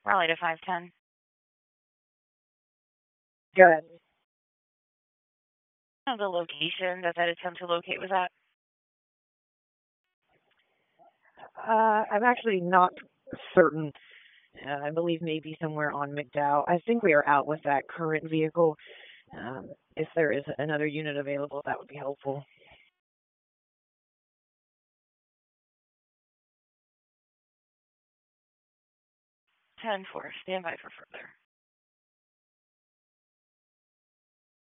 Raleigh to 510. Good. The location that that attempt to locate was at? I'm actually not certain. I believe maybe somewhere on McDowell. I think we are out with that current vehicle. If there is another unit available, that would be helpful. 10-4. Stand by for further.